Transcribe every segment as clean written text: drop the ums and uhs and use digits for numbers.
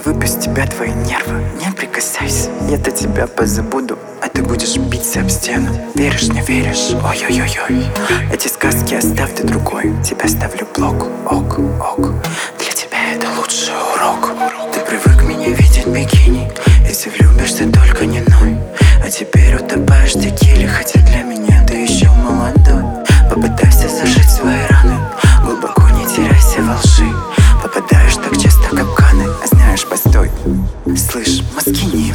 выпью с тебя твои нервы. Не прикасайся, я-то тебя позабуду, а ты будешь биться об стену. Веришь, не веришь? Ой-ой-ой-ой. Эти сказки оставь ты другой. Тебя ставлю блок, ок, ок. Для тебя это лучший урок. Ты привык меня видеть в бикини. Если влюбишься, только не ной. А теперь утопаешь в текиле, хотя для меня ты еще молодой. Попытайся зажить свои раны, глубоко не теряйся во лжи. Попадаешь так часто в капканы, а знаешь, постой. Слышь, мозги не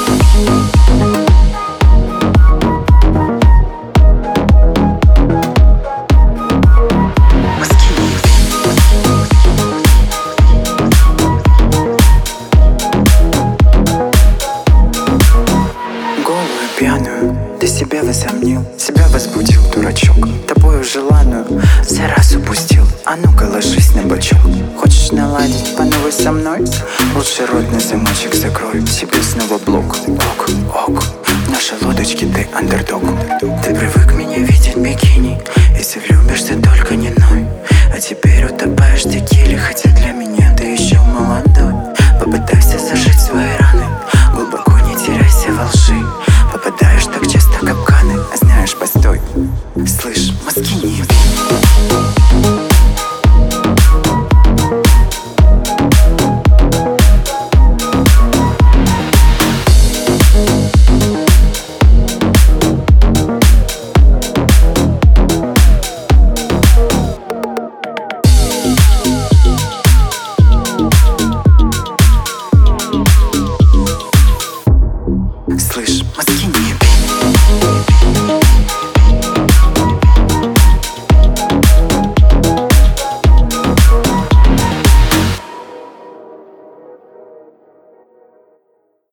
пьяную, ты себя возомнил, себя возбудил, дурачок. Тобою желанную за раз упустил. А ну-ка ложись на бочок. Хочешь наладить по новой со мной? Лучше родный замочек закрой. Себе снова блок, ок, ок. В нашей лодочке ты андердог. Ты привык меня видеть в бикини. Если влюбишься, только не ной. А теперь утопаешь в текиле, хотя для меня ты еще молодой. Попытайся зажить свои раны, глубоко не теряйся во лжи. Попадай